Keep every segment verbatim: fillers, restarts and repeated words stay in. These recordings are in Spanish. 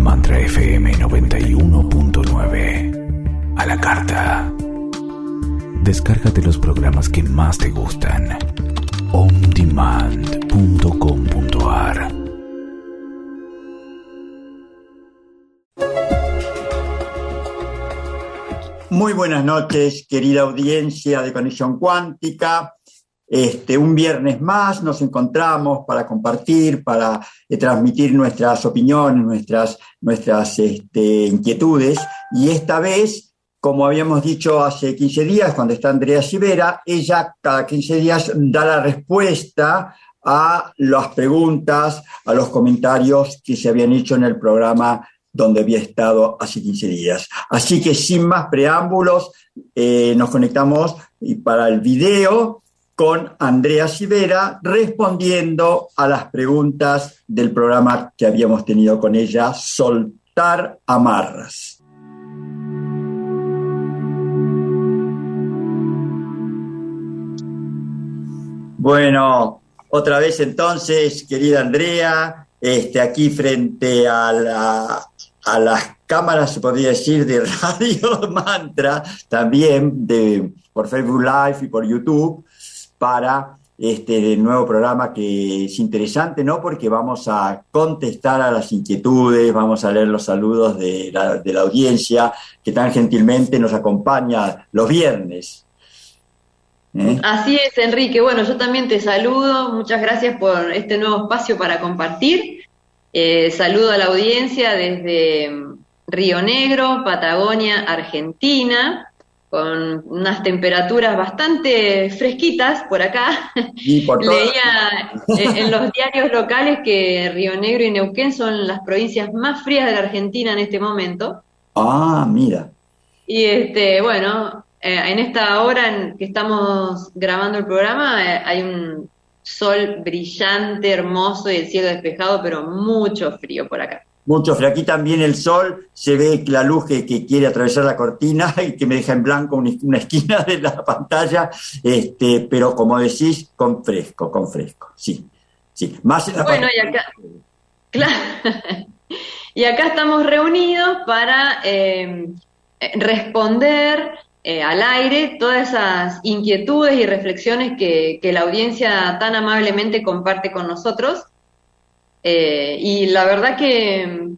Mantra F M noventa y uno punto nueve. A la carta. Descárgate los programas que más te gustan. on demand punto com punto a r. Muy buenas noches, querida audiencia de Conexión Cuántica. Este, un viernes más nos encontramos para compartir, para eh, transmitir nuestras opiniones, nuestras, nuestras este, inquietudes. Y esta vez, como habíamos dicho hace quince días, cuando está Andrea Rivera, ella cada quince días da la respuesta a las preguntas, a los comentarios que se habían hecho en el programa donde había estado hace quince días. Así que sin más preámbulos, eh, nos conectamos y para el video con Andrea Rivera respondiendo a las preguntas del programa que habíamos tenido con ella, Soltar Amarras. Bueno, otra vez entonces, querida Andrea, este, aquí frente a la... a las cámaras, se podría decir, de Radio Mantra, también de, por Facebook Live y por YouTube, para este nuevo programa que es interesante, ¿no? Porque vamos a contestar a las inquietudes, vamos a leer los saludos de la, de la audiencia que tan gentilmente nos acompaña los viernes. ¿Eh? Así es, Enrique. Bueno, yo también te saludo. Muchas gracias por este nuevo espacio para compartir. Eh, saludo a la audiencia desde Río Negro, Patagonia, Argentina, con unas temperaturas bastante fresquitas por acá. Y por Leía en, en los diarios locales que Río Negro y Neuquén son las provincias más frías de la Argentina en este momento. Ah, mira. Y este, bueno, eh, en esta hora en que estamos grabando el programa eh, hay un sol brillante, hermoso y el cielo despejado, pero mucho frío por acá. Mucho frío. Aquí también el sol, se ve la luz que, que quiere atravesar la cortina y que me deja en blanco una, una esquina de la pantalla, este, pero como decís, con fresco, con fresco, sí. sí. Más en la bueno, y acá, claro, y acá estamos reunidos para eh, responder Eh, al aire todas esas inquietudes y reflexiones que, que la audiencia tan amablemente comparte con nosotros. Eh, y la verdad que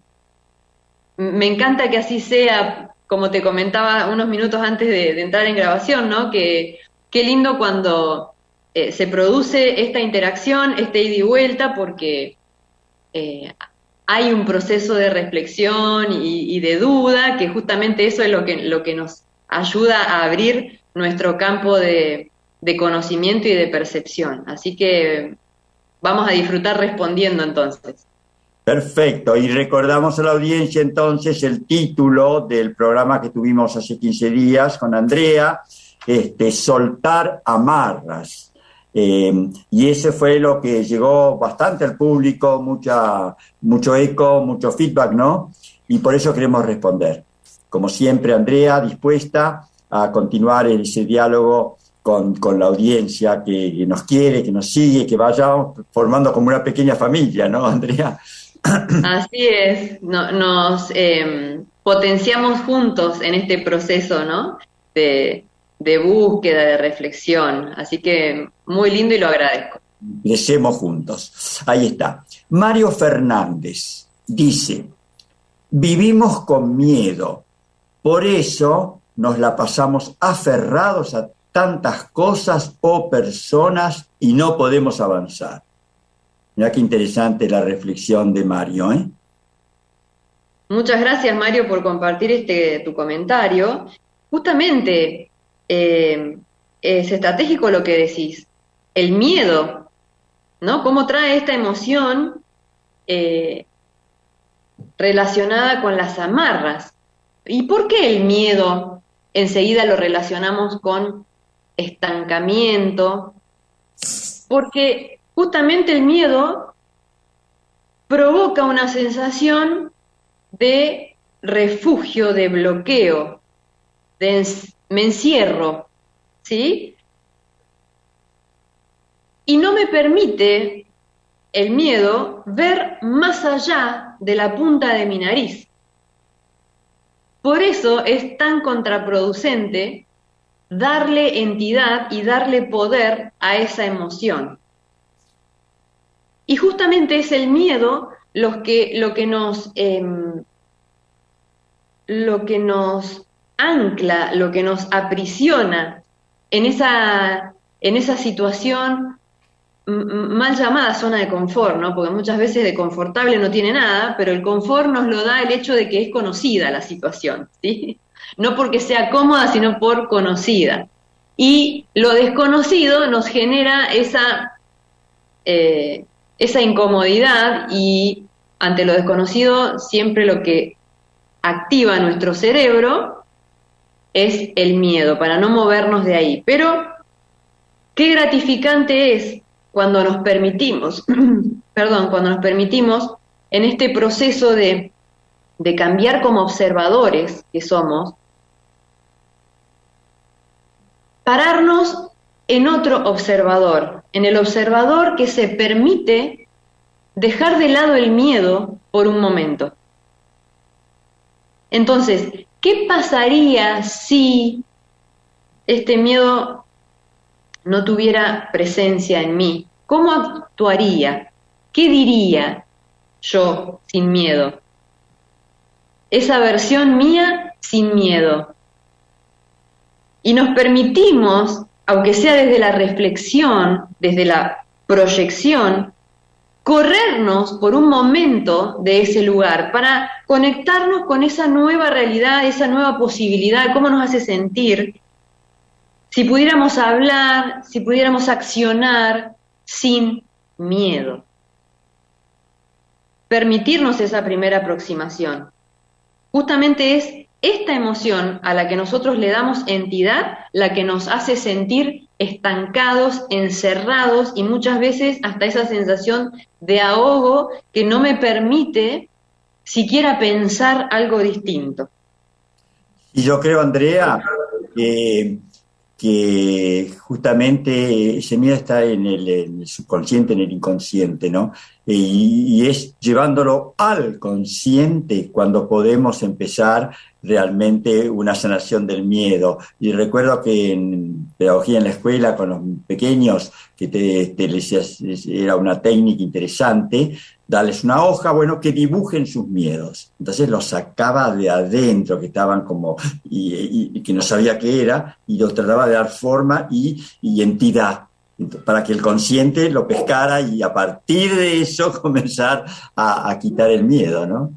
me encanta que así sea, como te comentaba unos minutos antes de, de entrar en grabación, ¿no? Que qué lindo cuando eh, se produce esta interacción, este ida y vuelta, porque eh, hay un proceso de reflexión y, y de duda, que justamente eso es lo que, lo que nos ayuda a abrir nuestro campo de, de conocimiento y de percepción. Así que vamos a disfrutar respondiendo entonces. Perfecto, y recordamos a la audiencia entonces el título del programa que tuvimos hace quince días con Andrea, este, Soltar Amarras. Eh, y ese fue lo que llegó bastante al público, mucha, mucho eco, mucho feedback, ¿no? Y por eso queremos responder. Como siempre, Andrea, dispuesta a continuar ese diálogo con, con la audiencia que, que nos quiere, que nos sigue, que vayamos formando como una pequeña familia, ¿no, Andrea? Así es, no, nos eh, potenciamos juntos en este proceso, ¿no? De, de búsqueda, de reflexión. Así que muy lindo y lo agradezco. Crecemos juntos. Ahí está. Mario Fernández dice, vivimos con miedo. Por eso nos la pasamos aferrados a tantas cosas o personas y no podemos avanzar. Mirá qué interesante la reflexión de Mario, ¿eh? Muchas gracias, Mario, por compartir este tu comentario. Justamente eh, es estratégico lo que decís. El miedo, ¿no? Cómo trae esta emoción eh, relacionada con las amarras. ¿Y por qué el miedo enseguida lo relacionamos con estancamiento? Porque justamente el miedo provoca una sensación de refugio, de bloqueo, de me encierro, ¿sí? Y no me permite el miedo ver más allá de la punta de mi nariz. Por eso es tan contraproducente darle entidad y darle poder a esa emoción. Y justamente es el miedo lo que, lo que nos, eh, lo que nos ancla, lo que nos aprisiona en esa, en esa situación mal llamada zona de confort, ¿no? Porque muchas veces de confortable no tiene nada, pero el confort nos lo da el hecho de que es conocida la situación, ¿sí? No porque sea cómoda, sino por conocida. Y lo desconocido nos genera esa, eh, esa incomodidad, y ante lo desconocido siempre lo que activa nuestro cerebro es el miedo, para no movernos de ahí. Pero qué gratificante es cuando nos permitimos, perdón, cuando nos permitimos en este proceso de, de cambiar como observadores que somos, pararnos en otro observador, en el observador que se permite dejar de lado el miedo por un momento. Entonces, ¿qué pasaría si este miedo no tuviera presencia en mí? ¿Cómo actuaría? ¿Qué diría yo sin miedo? Esa versión mía sin miedo. Y nos permitimos, aunque sea desde la reflexión, desde la proyección, corrernos por un momento de ese lugar para conectarnos con esa nueva realidad, esa nueva posibilidad, cómo nos hace sentir. Si pudiéramos hablar, si pudiéramos accionar sin miedo. Permitirnos esa primera aproximación. Justamente es esta emoción a la que nosotros le damos entidad la que nos hace sentir estancados, encerrados, y muchas veces hasta esa sensación de ahogo que no me permite siquiera pensar algo distinto. Y yo creo, Andrea, que... que justamente ese miedo está en el, en el subconsciente, en el inconsciente, ¿no? Y, y es llevándolo al consciente cuando podemos empezar realmente una sanación del miedo. Y recuerdo que en pedagogía en la escuela con los pequeños, que te, te les decías, era una técnica interesante, darles una hoja, bueno, que dibujen sus miedos. Entonces los sacaba de adentro, que estaban como, y, y, y que no sabía qué era, y los trataba de dar forma y, y entidad, para que el consciente lo pescara y a partir de eso comenzar a, a quitar el miedo, ¿no?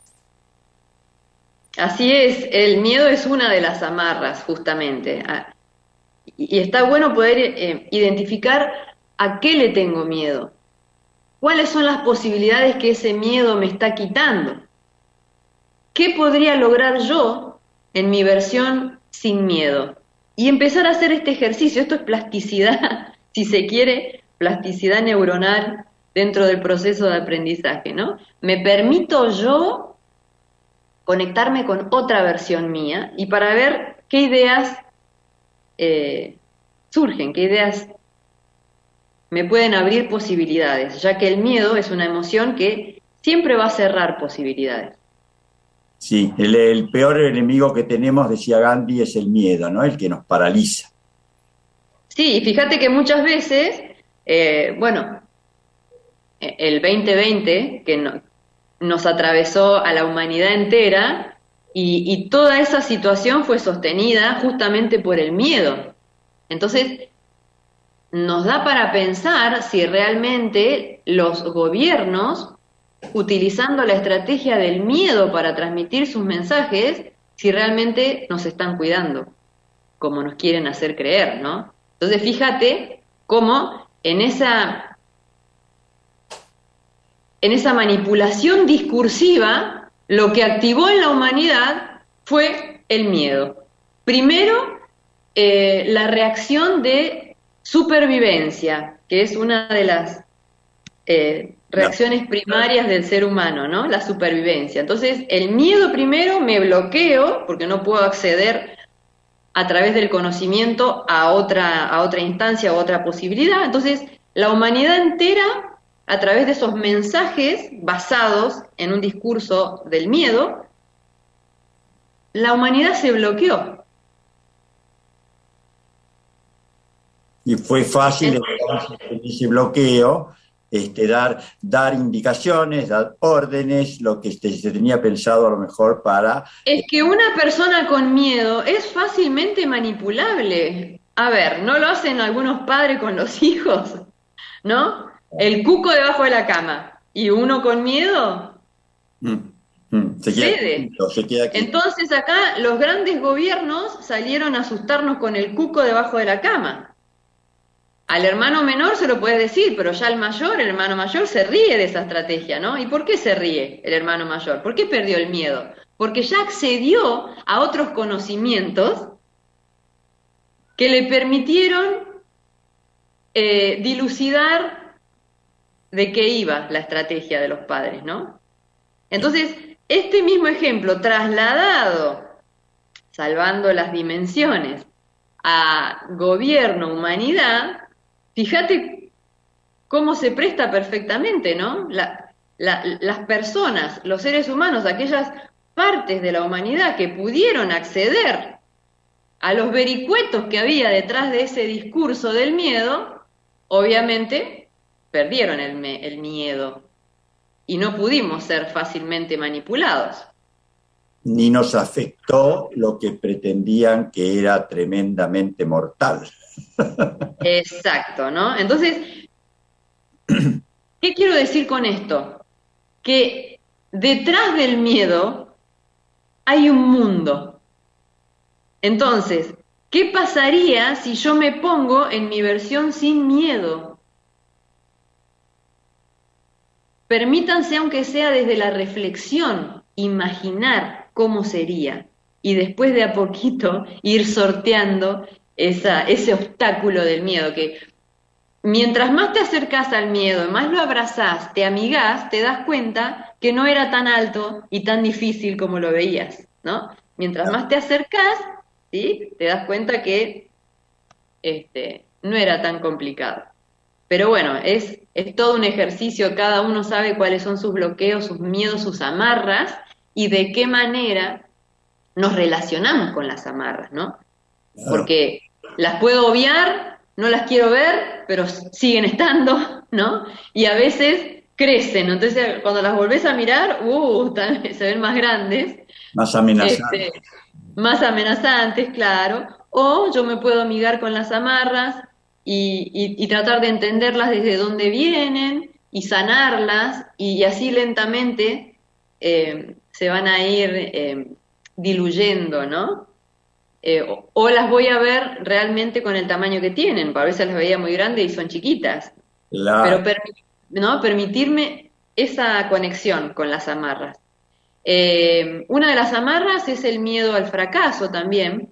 Así es, el miedo es una de las amarras, justamente. Y está bueno poder eh, identificar a qué le tengo miedo. ¿Cuáles son las posibilidades que ese miedo me está quitando? ¿Qué podría lograr yo en mi versión sin miedo? Y empezar a hacer este ejercicio. Esto es plasticidad, si se quiere, plasticidad neuronal dentro del proceso de aprendizaje, ¿no? Me permito yo conectarme con otra versión mía y para ver qué ideas eh, surgen, qué ideas me pueden abrir posibilidades, ya que el miedo es una emoción que siempre va a cerrar posibilidades. Sí, el, el peor enemigo que tenemos, decía Gandhi, es el miedo, ¿no? El que nos paraliza. Sí, y fíjate que muchas veces, eh, bueno, el veinte veinte, que no, nos atravesó a la humanidad entera, y, y toda esa situación fue sostenida justamente por el miedo. Entonces, nos da para pensar si realmente los gobiernos, utilizando la estrategia del miedo para transmitir sus mensajes, si realmente nos están cuidando, como nos quieren hacer creer, ¿no? Entonces, fíjate cómo en esa, en esa manipulación discursiva, lo que activó en la humanidad fue el miedo. Primero, eh, la reacción de supervivencia, que es una de las eh, reacciones primarias del ser humano, ¿no? La supervivencia. Entonces, el miedo primero, me bloqueo, porque no puedo acceder a través del conocimiento a otra, a otra instancia, a otra posibilidad. Entonces, la humanidad entera a través de esos mensajes basados en un discurso del miedo, la humanidad se bloqueó. Y fue fácil entonces, en ese bloqueo este, dar, dar indicaciones, dar órdenes, lo que este, se tenía pensado a lo mejor para... Es que una persona con miedo es fácilmente manipulable. A ver, ¿no lo hacen algunos padres con los hijos? ¿No? El cuco debajo de la cama. ¿Y uno con miedo? Mm, mm, se, queda quieto, se queda quieto. Entonces acá los grandes gobiernos salieron a asustarnos con el cuco debajo de la cama. Al hermano menor se lo puedes decir, pero ya el mayor, el hermano mayor se ríe de esa estrategia, ¿no? ¿Y por qué se ríe el hermano mayor? ¿Por qué perdió el miedo? Porque ya accedió a otros conocimientos que le permitieron eh, dilucidar de qué iba la estrategia de los padres, ¿no? Entonces, este mismo ejemplo trasladado, salvando las dimensiones, a gobierno, humanidad, fíjate cómo se presta perfectamente, ¿no? La, la, las personas, los seres humanos, aquellas partes de la humanidad que pudieron acceder a los vericuetos que había detrás de ese discurso del miedo, obviamente perdieron el, me, el miedo y no pudimos ser fácilmente manipulados. Ni nos afectó lo que pretendían que era tremendamente mortal. Exacto, ¿no? Entonces, ¿qué quiero decir con esto? Que detrás del miedo hay un mundo. Entonces, ¿qué pasaría si yo me pongo en mi versión sin miedo? Permítanse, aunque sea desde la reflexión, imaginar cómo sería y después de a poquito ir sorteando esa, ese obstáculo del miedo, que mientras más te acercás al miedo, más lo abrazás, te amigás, te das cuenta que no era tan alto y tan difícil como lo veías, ¿no? Mientras más te acercás, ¿sí? Te das cuenta que este, no era tan complicado. Pero bueno, es, es todo un ejercicio, cada uno sabe cuáles son sus bloqueos, sus miedos, sus amarras, y de qué manera nos relacionamos con las amarras, ¿no? Porque las puedo obviar, no las quiero ver, pero siguen estando, ¿no? Y a veces crecen, entonces cuando las volvés a mirar, uh, se ven más grandes. Más amenazantes. Este, más amenazantes, claro. O yo me puedo amigar con las amarras y, y, y tratar de entenderlas desde dónde vienen y sanarlas, y así lentamente eh, se van a ir eh, diluyendo, ¿no? Eh, o, o las voy a ver realmente con el tamaño que tienen, porque a veces las veía muy grandes y son chiquitas. Claro. Pero permi- ¿no? permitirme esa conexión con las amarras. Eh, una de las amarras es el miedo al fracaso también.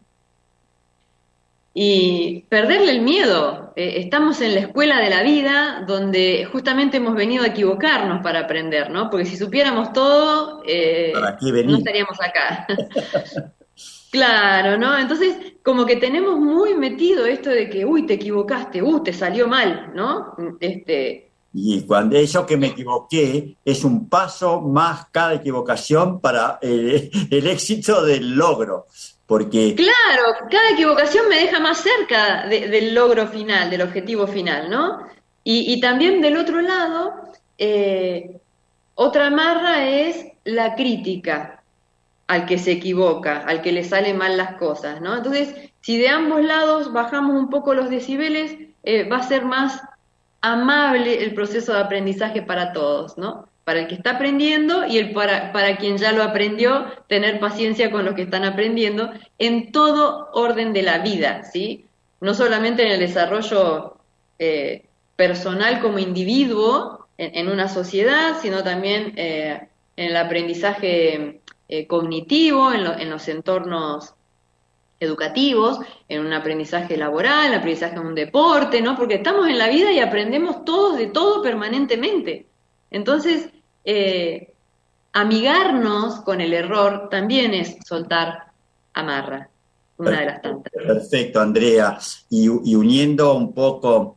Y perderle el miedo. Eh, estamos en la escuela de la vida donde justamente hemos venido a equivocarnos para aprender, ¿no? Porque si supiéramos todo, eh, no estaríamos acá. Claro, ¿no? Entonces, como que tenemos muy metido esto de que, uy, te equivocaste, uy, te salió mal, ¿no? Este... Y cuando eso que me equivoqué es un paso más cada equivocación para eh, el éxito del logro. Porque... Claro, cada equivocación me deja más cerca de, del logro final, del objetivo final, ¿no? Y, y también del otro lado, eh, otra amarra es la crítica al que se equivoca, al que le salen mal las cosas, ¿no? Entonces, si de ambos lados bajamos un poco los decibeles, eh, va a ser más amable el proceso de aprendizaje para todos, ¿no? Para el que está aprendiendo y el para, para quien ya lo aprendió, tener paciencia con los que están aprendiendo en todo orden de la vida, ¿sí? No solamente en el desarrollo eh, personal como individuo en, en una sociedad, sino también eh, en el aprendizaje eh, cognitivo, en, lo, en los entornos educativos, en un aprendizaje laboral, en el aprendizaje en un deporte, ¿no? Porque estamos en la vida y aprendemos todos de todo permanentemente. Entonces, eh, amigarnos con el error también es soltar amarra, una de las tantas. Perfecto, Andrea. Y, y uniendo un poco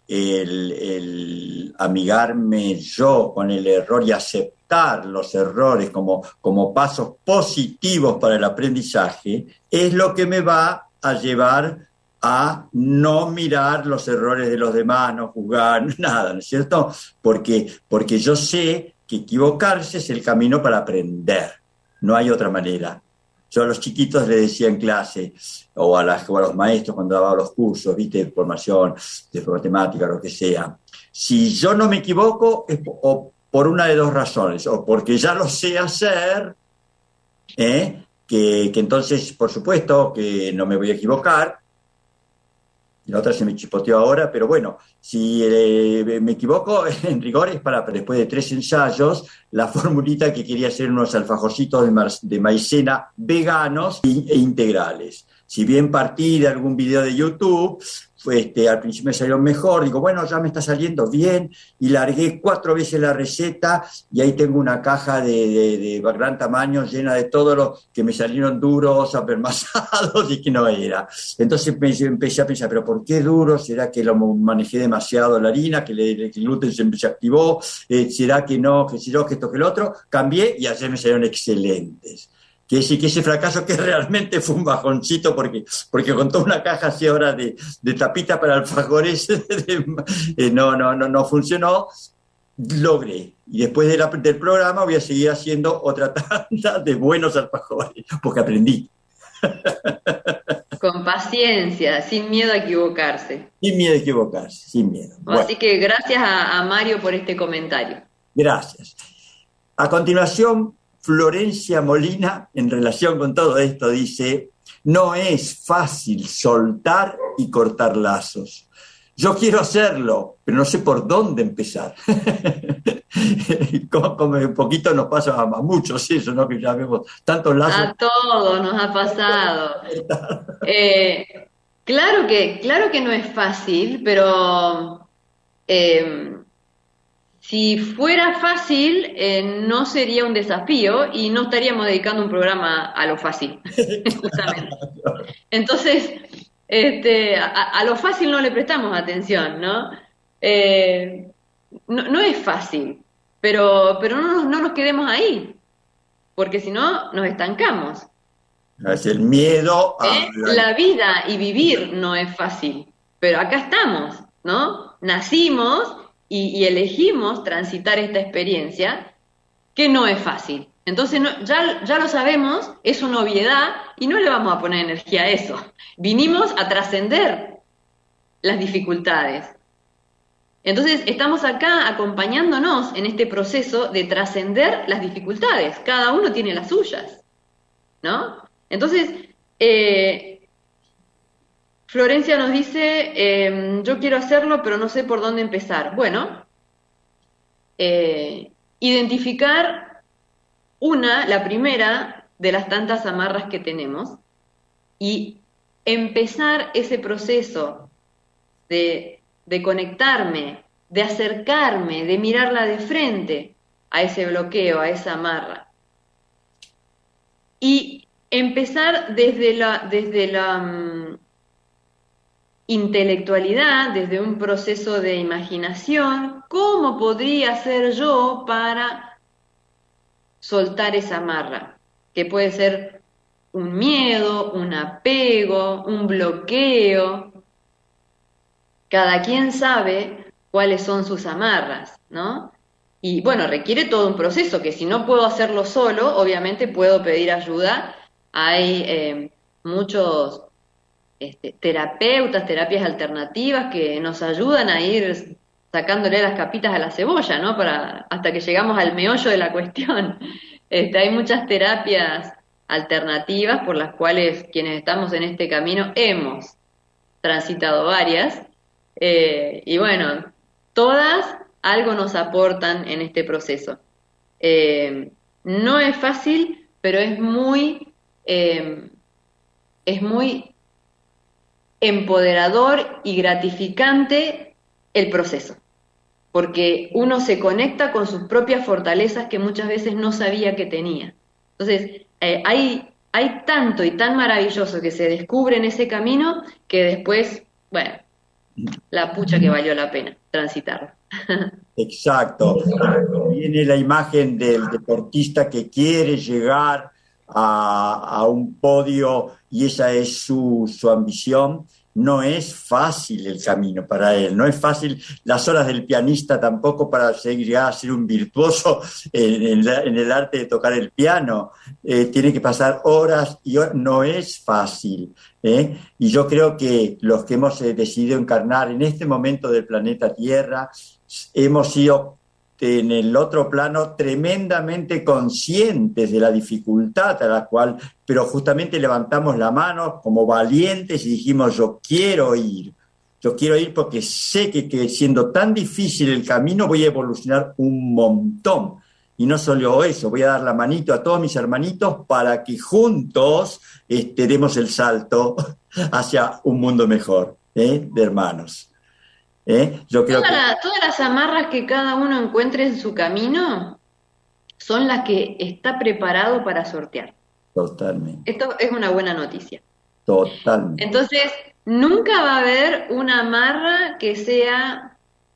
el, el amigarme yo con el error y aceptar los errores como, como pasos positivos para el aprendizaje, es lo que me va a llevar a no mirar los errores de los demás, no juzgar, nada, ¿no es cierto? Porque, porque yo sé que equivocarse es el camino para aprender, no hay otra manera. Yo a los chiquitos les decía en clase, o a, las, o a los maestros cuando daba los cursos, viste, de formación, de matemática, lo que sea, si yo no me equivoco es o por una de dos razones, o porque ya lo sé hacer, ¿eh? que, que entonces, por supuesto, que no me voy a equivocar. La otra se me chipoteó ahora, pero bueno, si eh, me equivoco, en rigor es para después de tres ensayos, la formulita que quería hacer unos alfajorcitos de, ma- de maicena veganos e integrales. Si bien partí de algún video de YouTube, fue, este, al principio me salió mejor, digo, bueno, ya me está saliendo bien, y largué cuatro veces la receta, y ahí tengo una caja de, de, de gran tamaño llena de todo lo que me salieron duros, apermazados, y que no era. Entonces me, empecé a pensar, ¿pero por qué duro? ¿Será que lo manejé demasiado la harina, que le, el gluten se, se activó? Eh, ¿Será que no, que si no, que esto, que lo otro? Cambié, y ayer me salieron excelentes. Que ese, que ese fracaso que realmente fue un bajoncito porque, porque con toda una caja así ahora de, de tapita para alfajores eh, no, no, no, no funcionó, logré. Y después de la, del programa voy a seguir haciendo otra tanda de buenos alfajores, porque aprendí. Con paciencia, sin miedo a equivocarse. Sin miedo a equivocarse, sin miedo. Bueno. Así que gracias a, a Mario por este comentario. Gracias. A continuación, Florencia Molina, en relación con todo esto, dice, no es fácil soltar y cortar lazos. Yo quiero hacerlo, pero no sé por dónde empezar. como, como un poquito nos pasa a, a muchos eso, ¿no? Que ya vemos tantos lazos. A todos nos ha pasado. eh, claro que, claro que no es fácil, pero eh, si fuera fácil, eh, no sería un desafío y no estaríamos dedicando un programa a lo fácil, justamente. Entonces, este, a, a lo fácil no le prestamos atención, ¿no? Eh, no, no es fácil, pero, pero no, nos, no nos quedemos ahí, porque si no, nos estancamos. Es el miedo a... ¿Eh? La vida y vivir no es fácil, pero acá estamos, ¿no? Nacimos... Y, y elegimos transitar esta experiencia que no es fácil. Entonces no, ya, ya lo sabemos, es una obviedad y no le vamos a poner energía a eso. Vinimos a trascender las dificultades. Entonces estamos acá acompañándonos en este proceso de trascender las dificultades. Cada uno tiene las suyas, ¿no? Entonces, eh, Florencia nos dice, eh, yo quiero hacerlo, pero no sé por dónde empezar. Bueno, eh, identificar una, la primera de las tantas amarras que tenemos y empezar ese proceso de, de conectarme, de acercarme, de mirarla de frente a ese bloqueo, a esa amarra. Y empezar desde la... Desde la um, intelectualidad, desde un proceso de imaginación, ¿cómo podría ser yo para soltar esa amarra? Que puede ser un miedo, un apego, un bloqueo. Cada quien sabe cuáles son sus amarras, ¿no? Y bueno, requiere todo un proceso, que si no puedo hacerlo solo, obviamente puedo pedir ayuda. Hay eh, muchos... Este, terapeutas, terapias alternativas que nos ayudan a ir sacándole las capitas a la cebolla, ¿no? Para, hasta que llegamos al meollo de la cuestión. Este, hay muchas terapias alternativas por las cuales quienes estamos en este camino hemos transitado varias, eh, y bueno, todas algo nos aportan en este proceso. Eh, no es fácil, pero es muy, eh, es muy empoderador y gratificante el proceso, porque uno se conecta con sus propias fortalezas que muchas veces no sabía que tenía. Entonces, eh, hay, hay tanto y tan maravilloso que se descubre en ese camino que después, bueno, la pucha que valió la pena transitarlo. Exacto. Viene la imagen del deportista que quiere llegar a, a un podio y esa es su, su ambición. No es fácil el camino para él, no es fácil las horas del pianista tampoco para llegar a ser un virtuoso en, en, la, en el arte de tocar el piano. Eh, tiene que pasar horas y horas, no es fácil. ¿eh? Y yo creo que los que hemos eh, decidido encarnar en este momento del planeta Tierra, hemos sido en el otro plano tremendamente conscientes de la dificultad a la cual, pero justamente levantamos la mano como valientes y dijimos, yo quiero ir, yo quiero ir porque sé que, que siendo tan difícil el camino voy a evolucionar un montón. Y no solo eso, voy a dar la manito a todos mis hermanitos para que juntos este, demos el salto hacia un mundo mejor, ¿eh? de hermanos. ¿Eh? Yo creo Toda que... la- todas las amarras que cada uno encuentre en su camino son las que está preparado para sortear. Totalmente, Esto es una buena noticia. totalmente. Entonces, nunca va a haber una amarra que sea,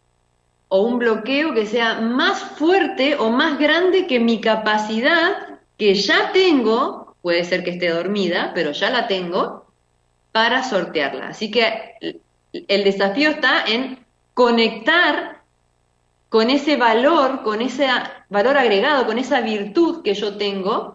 o un bloqueo que sea más fuerte o más grande que mi capacidad, que ya tengo, puede ser que esté dormida, pero ya la tengo, para sortearla. Así que el el desafío está en conectar con ese valor, con ese valor agregado, con esa virtud que yo tengo,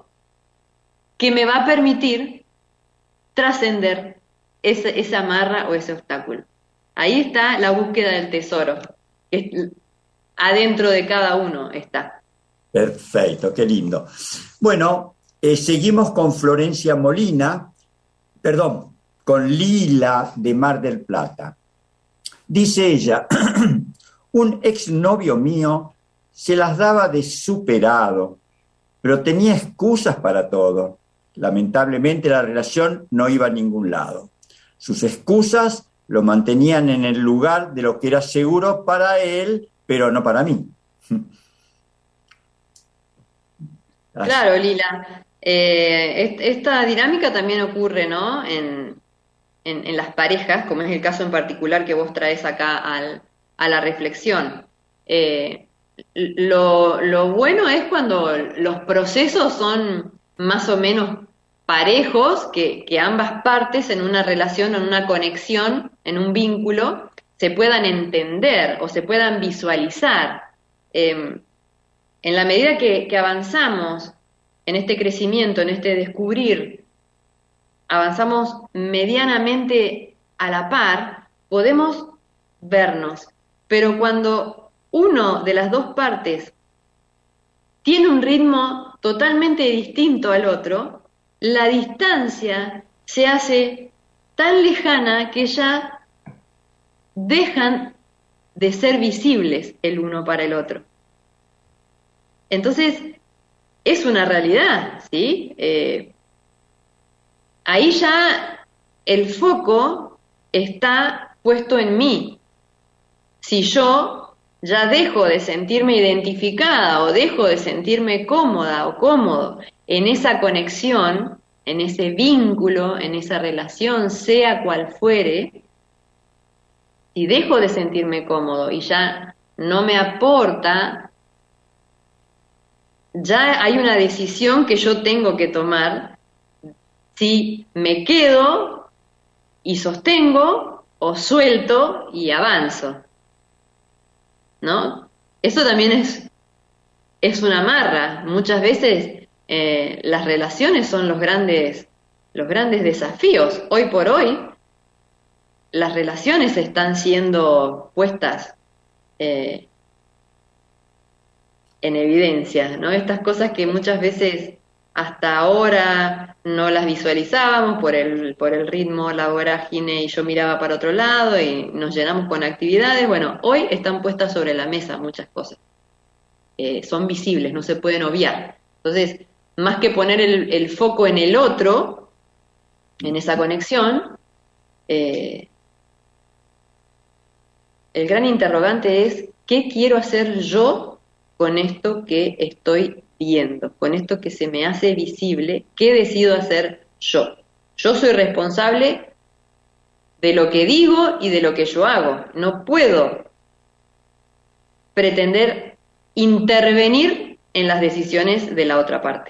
que me va a permitir trascender esa, esa amarra o ese obstáculo. Ahí está la búsqueda del tesoro, que es- adentro de cada uno está. Perfecto, qué lindo. Bueno, eh, seguimos con Florencia Molina, perdón, con Lila de Mar del Plata. Dice ella, un exnovio mío se las daba de superado, pero tenía excusas para todo. Lamentablemente la relación no iba a ningún lado. Sus excusas lo mantenían en el lugar de lo que era seguro para él, pero no para mí. Así. Claro, Lila. Eh, est- esta dinámica también ocurre, ¿no? En, en, en las parejas, como es el caso en particular que vos traes acá al, a la reflexión. Eh, lo, lo bueno es cuando los procesos son más o menos parejos, que, que ambas partes en una relación, en una conexión, en un vínculo, se puedan entender o se puedan visualizar. Eh, en la medida que, que avanzamos en este crecimiento, en este descubrir, avanzamos medianamente a la par, podemos vernos. Pero cuando uno de las dos partes tiene un ritmo totalmente distinto al otro, la distancia se hace tan lejana que ya dejan de ser visibles el uno para el otro. Entonces, es una realidad, ¿sí? Eh, ahí ya el foco está puesto en mí. Si yo ya dejo de sentirme identificada o dejo de sentirme cómoda o cómodo en esa conexión, en ese vínculo, en esa relación, sea cual fuere, si dejo de sentirme cómodo y ya no me aporta, ya hay una decisión que yo tengo que tomar si me quedo y sostengo o suelto y avanzo, ¿no? Eso también es, es una amarra. Muchas veces eh, las relaciones son los grandes, los grandes desafíos. Hoy por hoy, las relaciones están siendo puestas eh, en evidencia, ¿no? Estas cosas que muchas veces hasta ahora no las visualizábamos por el, por el ritmo, la vorágine, y yo miraba para otro lado y nos llenamos con actividades. Bueno, hoy están puestas sobre la mesa muchas cosas. Eh, son visibles, no se pueden obviar. Entonces, más que poner el, el foco en el otro, en esa conexión, eh, el gran interrogante es, ¿qué quiero hacer yo con esto que estoy viendo, con esto que se me hace visible? ¿Qué decido hacer yo? Yo soy responsable de lo que digo y de lo que yo hago. No puedo pretender intervenir en las decisiones de la otra parte.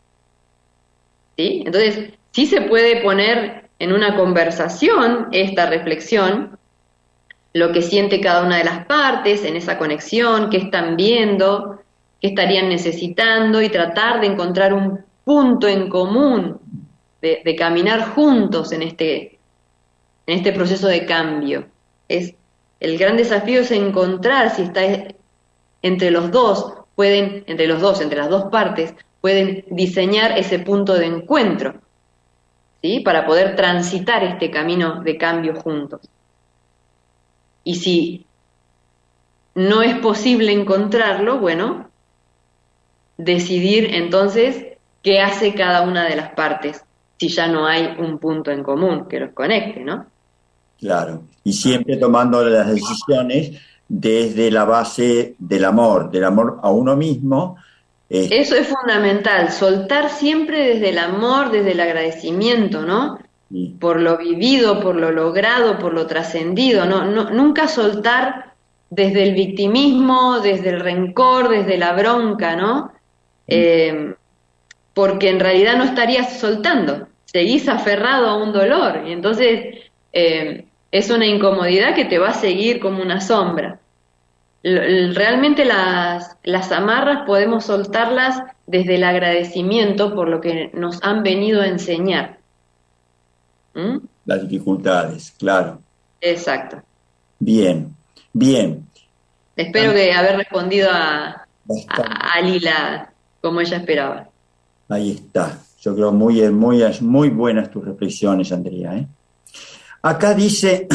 ¿Sí? Entonces, sí se puede poner en una conversación esta reflexión, lo que siente cada una de las partes en esa conexión, qué están viendo, qué estarían necesitando, y tratar de encontrar un punto en común, de, de caminar juntos en este, en este proceso de cambio. Es, el gran desafío es encontrar si está entre los dos, pueden, entre los dos, entre las dos partes, pueden diseñar ese punto de encuentro, ¿sí? Para poder transitar este camino de cambio juntos. Y si no es posible encontrarlo, bueno, decidir entonces qué hace cada una de las partes, si ya no hay un punto en común que los conecte, ¿no? Claro, y siempre tomando las decisiones desde la base del amor, del amor a uno mismo. Eh. Eso es fundamental, soltar siempre desde el amor, desde el agradecimiento, ¿no? Sí. Por lo vivido, por lo logrado, por lo trascendido, ¿no? No, nunca soltar desde el victimismo, desde el rencor, desde la bronca, ¿no? Sí. Eh, porque en realidad no estarías soltando, seguís aferrado a un dolor, y entonces eh, es una incomodidad que te va a seguir como una sombra. Realmente las, las amarras podemos soltarlas desde el agradecimiento por lo que nos han venido a enseñar. ¿Mm? Las dificultades, claro. Exacto. Bien, bien. Espero ah, que haber respondido a, a, a Lila como ella esperaba. Ahí está. Yo creo muy, muy, muy buenas tus reflexiones, Andrea, ¿eh? Acá dice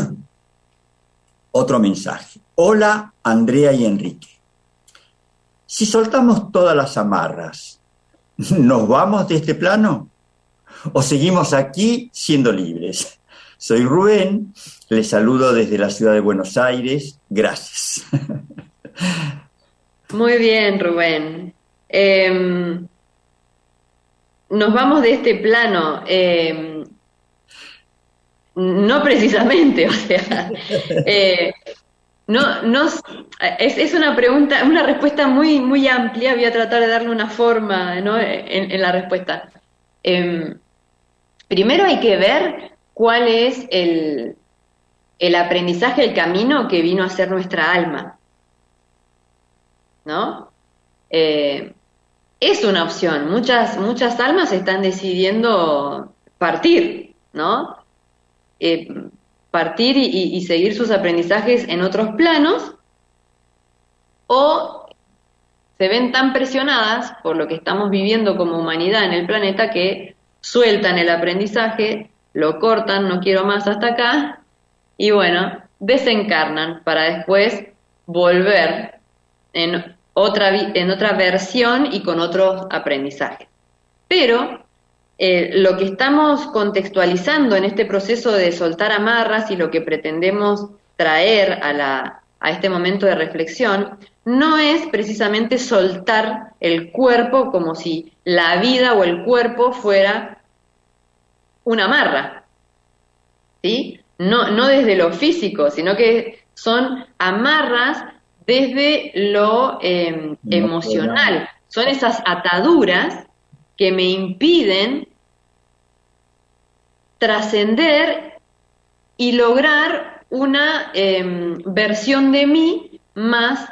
otro mensaje. Hola, Andrea y Enrique. Si soltamos todas las amarras, ¿nos vamos de este plano? ¿O seguimos aquí siendo libres? Soy Rubén, les saludo desde la ciudad de Buenos Aires. Gracias. Muy bien, Rubén. Eh, nos vamos de este plano. Eh, no precisamente, o sea... Eh, No, no es, es una pregunta, una respuesta muy, muy amplia. Voy a tratar de darle una forma, ¿no? en, en la respuesta. Eh, primero hay que ver cuál es el, el aprendizaje, el camino que vino a ser nuestra alma, ¿no? Eh, es una opción. Muchas, muchas almas están decidiendo partir, ¿no? Eh, partir y, y seguir sus aprendizajes en otros planos, o se ven tan presionadas por lo que estamos viviendo como humanidad en el planeta que sueltan el aprendizaje, lo cortan, no quiero más hasta acá, y bueno, desencarnan para después volver en otra, en otra versión y con otros aprendizajes. Pero Eh, lo que estamos contextualizando en este proceso de soltar amarras y lo que pretendemos traer a, la, a este momento de reflexión no es precisamente soltar el cuerpo como si la vida o el cuerpo fuera una amarra, ¿sí? No, no desde lo físico, sino que son amarras desde lo eh, emocional. Son esas ataduras que me impiden trascender y lograr una eh, versión de mí más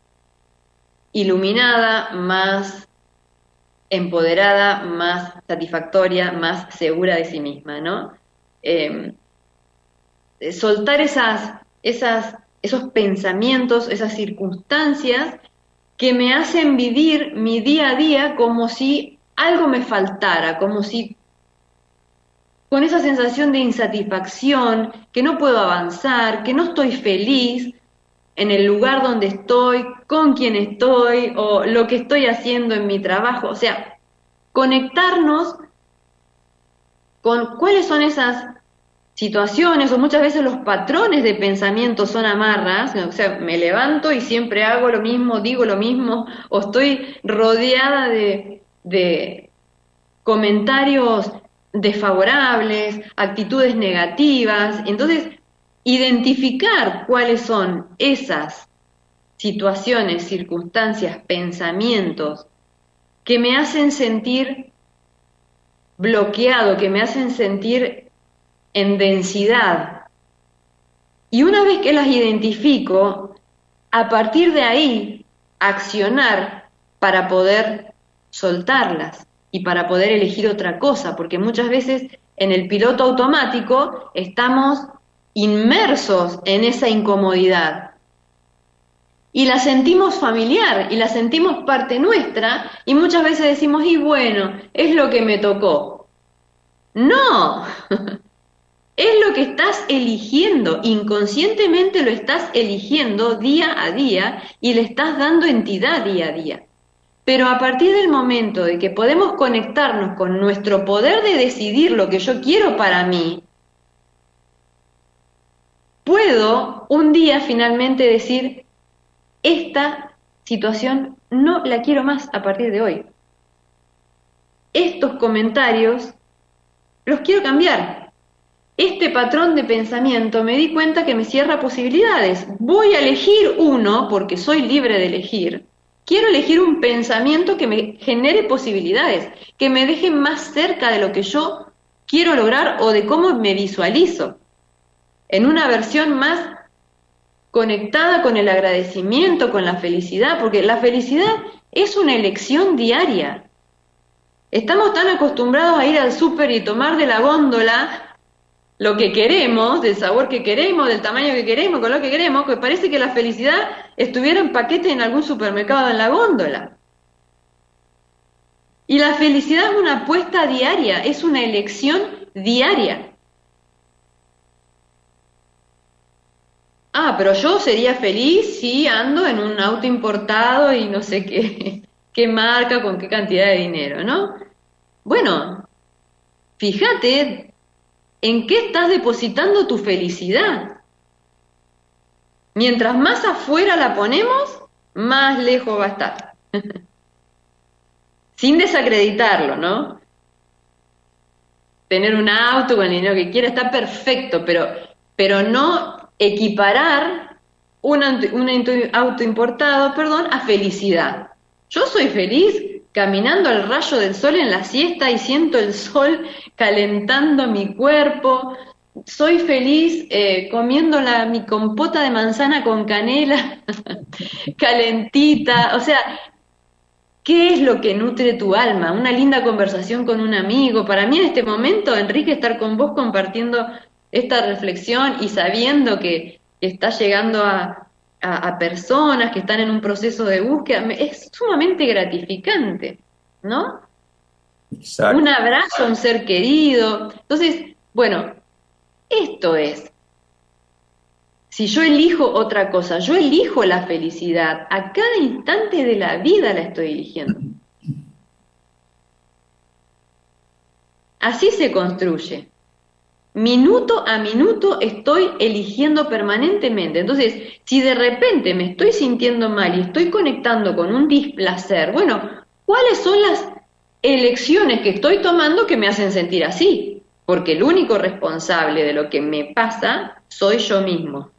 iluminada, más empoderada, más satisfactoria, más segura de sí misma, ¿no? Eh, soltar esas, esas, esos pensamientos, esas circunstancias que me hacen vivir mi día a día como si algo me faltara, como si con esa sensación de insatisfacción, que no puedo avanzar, que no estoy feliz en el lugar donde estoy, con quien estoy, o lo que estoy haciendo en mi trabajo. O sea, conectarnos con cuáles son esas situaciones, o muchas veces los patrones de pensamiento son amarras. O sea, me levanto y siempre hago lo mismo, digo lo mismo, o estoy rodeada de, de comentarios desfavorables, actitudes negativas. Entonces, identificar cuáles son esas situaciones, circunstancias, pensamientos que me hacen sentir bloqueado, que me hacen sentir en densidad. Y una vez que las identifico, a partir de ahí, accionar para poder soltarlas y para poder elegir otra cosa, porque muchas veces en el piloto automático estamos inmersos en esa incomodidad y la sentimos familiar y la sentimos parte nuestra y muchas veces decimos, y bueno, es lo que me tocó. No, es lo que estás eligiendo, inconscientemente lo estás eligiendo día a día y le estás dando entidad día a día. Pero a partir del momento de que podemos conectarnos con nuestro poder de decidir lo que yo quiero para mí, puedo un día finalmente decir, esta situación no la quiero más a partir de hoy. Estos comentarios los quiero cambiar. Este patrón de pensamiento me di cuenta que me cierra posibilidades. Voy a elegir uno, porque soy libre de elegir. Quiero elegir un pensamiento que me genere posibilidades, que me deje más cerca de lo que yo quiero lograr o de cómo me visualizo. En una versión más conectada con el agradecimiento, con la felicidad, porque la felicidad es una elección diaria. Estamos tan acostumbrados a ir al súper y tomar de la góndola lo que queremos, del sabor que queremos, del tamaño que queremos, con lo que queremos, que parece que la felicidad estuviera en paquete en algún supermercado en la góndola. Y la felicidad es una apuesta diaria, es una elección diaria. Ah, pero yo sería feliz si ando en un auto importado y no sé qué, qué marca, con qué cantidad de dinero, ¿no? Bueno, fíjate en qué estás depositando tu felicidad. Mientras más afuera la ponemos, más lejos va a estar. Sin desacreditarlo, ¿no? Tener un auto con el dinero que quiera está perfecto, pero, pero no equiparar un, un auto importado, perdón, a felicidad. Yo soy feliz caminando al rayo del sol en la siesta y siento el sol calentando mi cuerpo. Soy feliz eh, comiendo la, mi compota de manzana con canela calentita. O sea, ¿qué es lo que nutre tu alma? Una linda conversación con un amigo. Para mí en este momento, Enrique, estar con vos compartiendo esta reflexión y sabiendo que, que está llegando a, a, a personas que están en un proceso de búsqueda, es sumamente gratificante, ¿no? Exacto. Un abrazo a un ser querido. Entonces, bueno, esto es. Si yo elijo otra cosa, yo elijo la felicidad. A cada instante de la vida la estoy eligiendo. Así se construye. Minuto a minuto estoy eligiendo permanentemente. Entonces, si de repente me estoy sintiendo mal y estoy conectando con un displacer, bueno, ¿cuáles son las elecciones que estoy tomando que me hacen sentir así? Porque el único responsable de lo que me pasa soy yo mismo.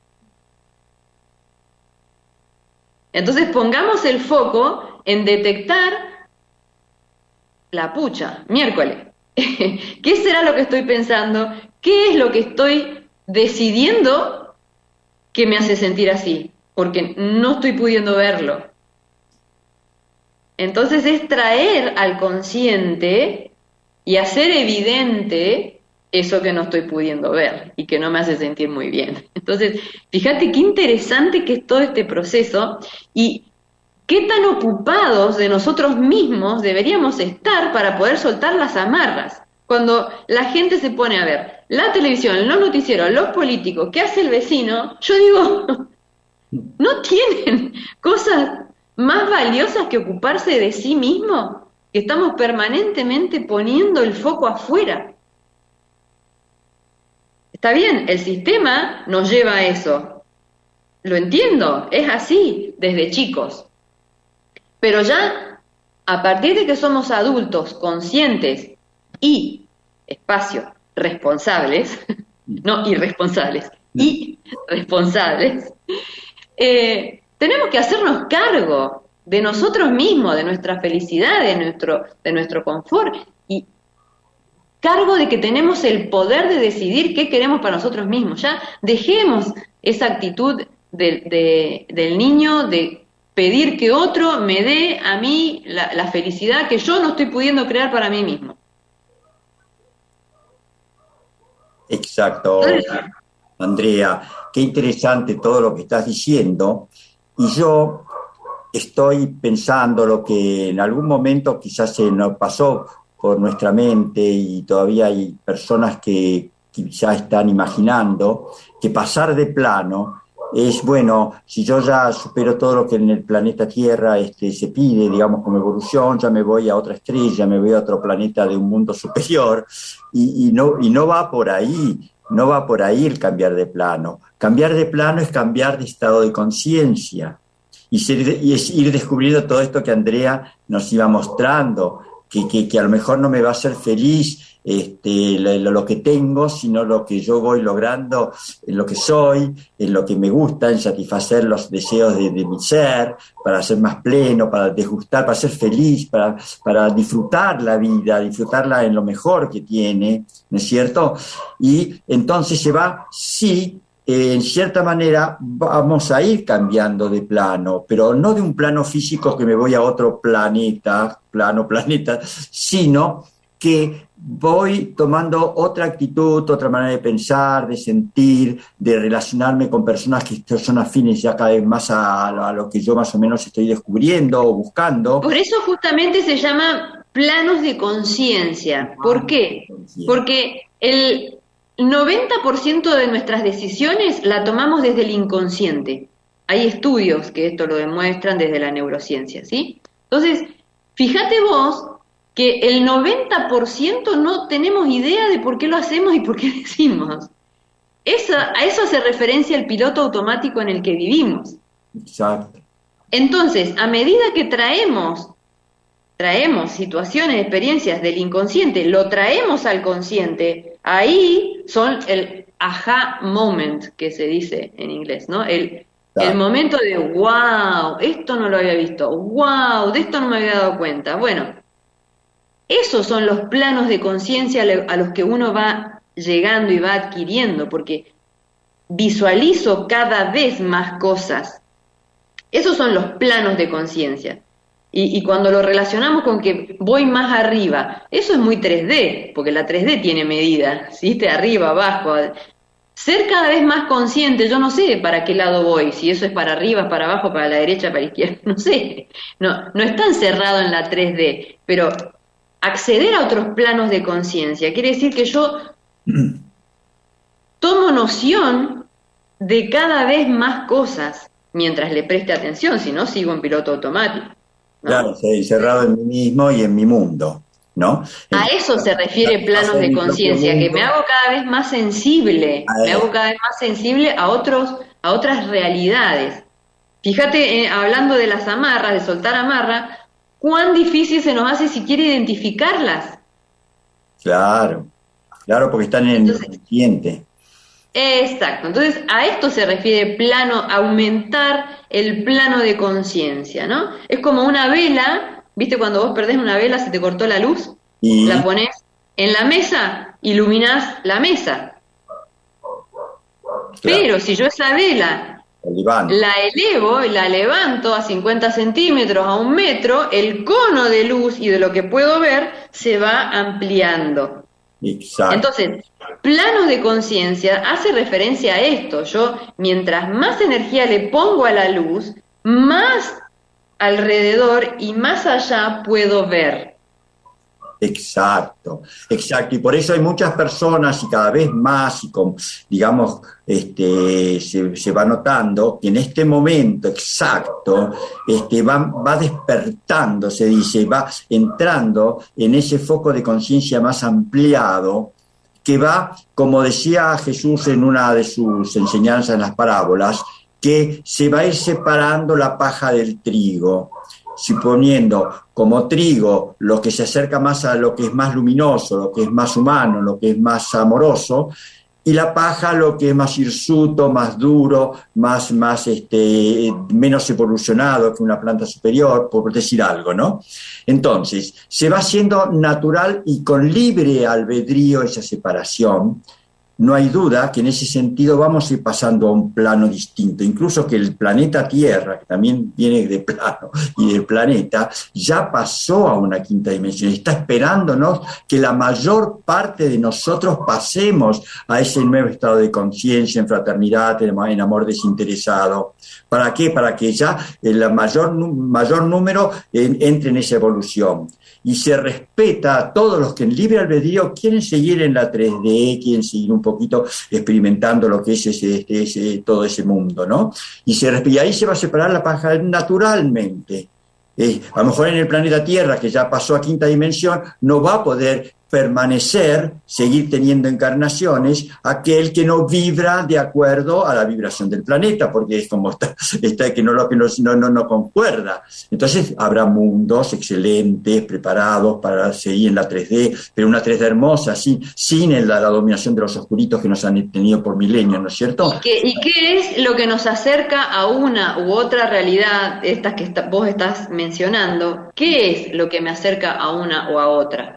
Entonces pongamos el foco en detectar la pucha, miércoles. ¿Qué será lo que estoy pensando? ¿Qué es lo que estoy decidiendo que me hace sentir así? Porque no estoy pudiendo verlo. Entonces es traer al consciente y hacer evidente eso que no estoy pudiendo ver y que no me hace sentir muy bien. Entonces, fíjate qué interesante que es todo este proceso y qué tan ocupados de nosotros mismos deberíamos estar para poder soltar las amarras. Cuando la gente se pone a ver la televisión, los noticieros, los políticos, ¿qué hace el vecino? Yo digo, ¿no tienen cosas más valiosas que ocuparse de sí mismo? Que estamos permanentemente poniendo el foco afuera. Está bien, el sistema nos lleva a eso. Lo entiendo, es así desde chicos. Pero ya, a partir de que somos adultos conscientes y espacio, responsables, no irresponsables, y responsables, eh, tenemos que hacernos cargo de nosotros mismos, de nuestra felicidad, de nuestro, de nuestro confort, y cargo de que tenemos el poder de decidir qué queremos para nosotros mismos. Ya dejemos esa actitud de, de, del niño de pedir que otro me dé a mí la, la felicidad que yo no estoy pudiendo crear para mí mismo. Exacto, Andrea, qué interesante todo lo que estás diciendo, y yo estoy pensando lo que en algún momento quizás se nos pasó por nuestra mente, y todavía hay personas que quizás están imaginando que pasar de plano es, bueno, si yo ya supero todo lo que en el planeta Tierra este, se pide, digamos, como evolución, ya me voy a otra estrella, me voy a otro planeta de un mundo superior, y, y, no, y no va por ahí, no va por ahí el cambiar de plano. Cambiar de plano es cambiar de estado de conciencia, y, ser, y es ir descubriendo todo esto que Andrea nos iba mostrando, que, que, que a lo mejor no me va a hacer feliz este, lo, lo que tengo, sino lo que yo voy logrando en lo que soy, en lo que me gusta, en satisfacer los deseos de, de mi ser, para ser más pleno, para desgustar, para ser feliz, para, para disfrutar la vida, disfrutarla en lo mejor que tiene, ¿no es cierto? Y entonces se va, sí, eh, en cierta manera vamos a ir cambiando de plano, pero no de un plano físico que me voy a otro planeta, plano, planeta, sino que voy tomando otra actitud, otra manera de pensar, de sentir, de relacionarme con personas que son afines ya cada vez más a, a lo que yo más o menos estoy descubriendo o buscando. Por eso justamente se llama planos de conciencia. ¿Por qué? Porque el noventa por ciento de nuestras decisiones la tomamos desde el inconsciente. Hay estudios que esto lo demuestran desde la neurociencia, ¿sí? Entonces, fíjate vos que el noventa por ciento no tenemos idea de por qué lo hacemos y por qué decimos. Esa, a eso hace referencia el piloto automático en el que vivimos. Exacto. Entonces, a medida que traemos, traemos situaciones, experiencias del inconsciente, lo traemos al consciente, ahí son el aha moment, que se dice en inglés, ¿no? El, claro. el momento de, wow, esto no lo había visto, wow, de esto no me había dado cuenta. Bueno, esos son los planos de conciencia a los que uno va llegando y va adquiriendo, porque visualizo cada vez más cosas. Esos son los planos de conciencia. Y, y cuando lo relacionamos con que voy más arriba, eso es muy tres D, porque la tres D tiene medida, ¿sí? De arriba, abajo. Ser cada vez más consciente, yo no sé para qué lado voy, si eso es para arriba, para abajo, para la derecha, para la izquierda, no sé. No, no está encerrado en la tres D, pero acceder a otros planos de conciencia quiere decir que yo tomo noción de cada vez más cosas mientras le preste atención, si no sigo en piloto automático, ¿no? Claro, encerrado en mí mismo y en mi mundo, ¿no? A eso se refiere planos de conciencia, que me hago cada vez más sensible, me hago cada vez más sensible a otros, a otras realidades. Fíjate, eh, hablando de las amarras, de soltar amarra, cuán difícil se nos hace siquiera identificarlas. Claro, claro, porque están en el consciente. Exacto, entonces a esto se refiere plano, aumentar el plano de conciencia, ¿no? Es como una vela, ¿viste cuando vos perdés una vela, se te cortó la luz? ¿Y? La ponés en la mesa, iluminás la mesa. Claro. Pero si yo esa vela la elevo y la levanto a cincuenta centímetros, a un metro, el cono de luz y de lo que puedo ver se va ampliando. Exacto. Entonces, planos de conciencia hace referencia a esto. Yo, mientras más energía le pongo a la luz, más alrededor y más allá puedo ver. Exacto, exacto, y por eso hay muchas personas y cada vez más, y con, digamos, este, se, se va notando que en este momento exacto este, va, va despertando, se dice, va entrando en ese foco de conciencia más ampliado, que va, como decía Jesús en una de sus enseñanzas en las parábolas, que se va a ir separando la paja del trigo. suponiendo como trigo lo que se acerca más a lo que es más luminoso, lo que es más humano, lo que es más amoroso, y la paja lo que es más hirsuto, más duro, más, más este, menos evolucionado que una planta superior, por decir algo, ¿no? Entonces, se va haciendo natural y con libre albedrío esa separación. No hay duda que en ese sentido vamos a ir pasando a un plano distinto, incluso que el planeta Tierra, que también viene de plano y del planeta, ya pasó a una quinta dimensión, está esperándonos que la mayor parte de nosotros pasemos a ese nuevo estado de conciencia, en fraternidad, en amor desinteresado. ¿Para qué? Para que ya el mayor, mayor número entre en esa evolución. Y se respeta a todos los que en libre albedrío quieren seguir en la tres D, quieren seguir un poquito experimentando lo que es ese, ese, todo ese mundo, ¿no? Y, se, y ahí se va a separar la paja naturalmente. Eh, a lo mejor en el planeta Tierra, que ya pasó a quinta dimensión, no va a poder permanecer, seguir teniendo encarnaciones, aquel que no vibra de acuerdo a la vibración del planeta, porque es como está, está que no lo que no, no, no concuerda. Entonces habrá mundos excelentes, preparados para seguir en la tres D, pero una tres D hermosa, sin, sin la, la dominación de los oscuritos que nos han tenido por milenios, ¿no es cierto? ¿Y qué, y qué es lo que nos acerca a una u otra realidad, estas que está, vos estás mencionando? ¿Qué es lo que me acerca a una o a otra?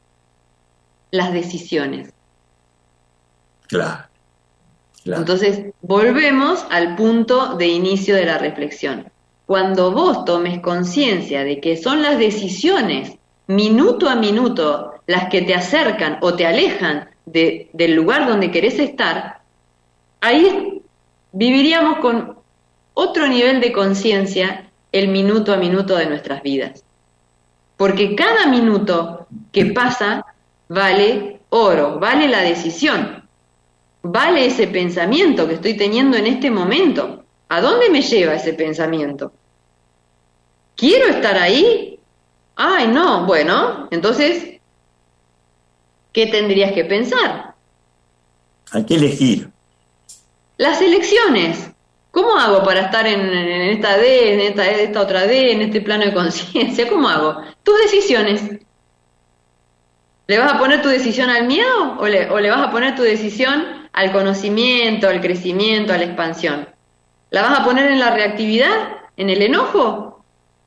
Las decisiones. Claro, claro. Entonces, volvemos al punto de inicio de la reflexión. Cuando vos tomes conciencia de que son las decisiones, minuto a minuto, las que te acercan o te alejan de, del lugar donde querés estar, ahí viviríamos con otro nivel de conciencia el minuto a minuto de nuestras vidas. Porque cada minuto que pasa vale oro, vale la decisión, vale ese pensamiento que estoy teniendo en este momento. ¿A dónde me lleva ese pensamiento? ¿Quiero estar ahí? Ay, no, bueno, entonces, ¿qué tendrías que pensar? Hay que elegir. Las elecciones. ¿Cómo hago para estar en, en esta D, en esta, esta otra D, en este plano de conciencia? ¿Cómo hago? Tus decisiones. ¿Le vas a poner tu decisión al miedo o le, o le vas a poner tu decisión al conocimiento, al crecimiento, a la expansión? ¿La vas a poner en la reactividad, en el enojo?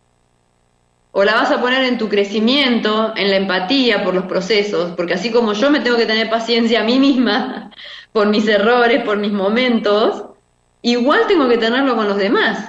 ¿O la vas a poner en tu crecimiento, en la empatía por los procesos? Porque así como yo me tengo que tener paciencia a mí misma por mis errores, por mis momentos, igual tengo que tenerlo con los demás.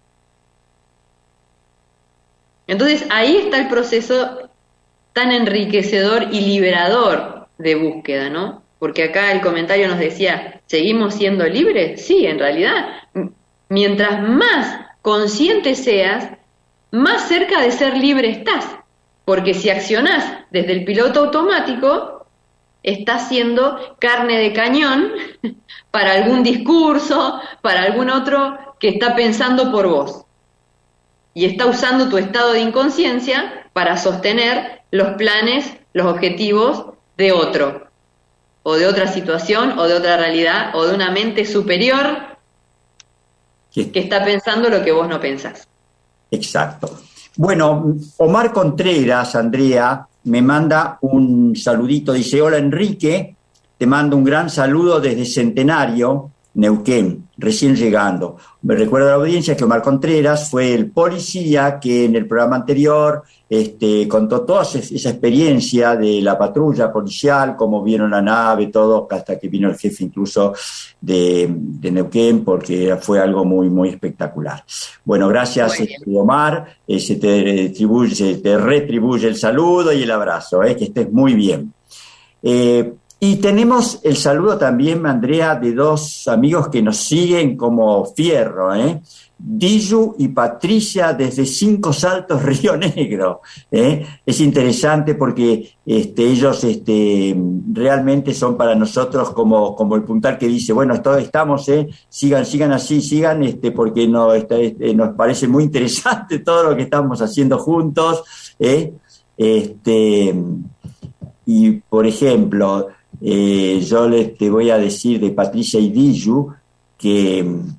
Entonces ahí está el proceso tan enriquecedor y liberador de búsqueda, ¿no? Porque acá el comentario nos decía, ¿seguimos siendo libres? Sí, en realidad, mientras más consciente seas, más cerca de ser libre estás. Porque si accionás desde el piloto automático, estás siendo carne de cañón para algún discurso, para algún otro que está pensando por vos. Y está usando tu estado de inconsciencia para sostener los planes, los objetivos de otro, o de otra situación, o de otra realidad, o de una mente superior Sí. que está pensando lo que vos no pensás. Exacto. Bueno, Omar Contreras, Andrea, me manda un saludito, dice, hola Enrique, te mando un gran saludo desde Centenario, Neuquén, recién llegando. Me recuerda a la audiencia que Omar Contreras fue el policía que en el programa anterior este, contó toda esa experiencia de la patrulla policial, cómo vieron la nave, todo, hasta que vino el jefe incluso de, de Neuquén, porque fue algo muy, muy espectacular. Bueno, gracias este, Omar, eh, se, te retribuye, se te retribuye el saludo y el abrazo, eh, que estés muy bien. Eh, Y tenemos el saludo también, Andrea, de dos amigos que nos siguen como fierro, ¿eh? Diju y Patricia desde Cinco Saltos, Río Negro. ¿eh? Es interesante porque este, ellos este, realmente son para nosotros como, como el puntal que dice, bueno, esto, estamos, ¿eh? sigan, sigan así, sigan, este, porque no, este, nos parece muy interesante todo lo que estamos haciendo juntos. ¿eh? Este, y, por ejemplo... Eh, yo les te voy a decir de Patricia y Diju que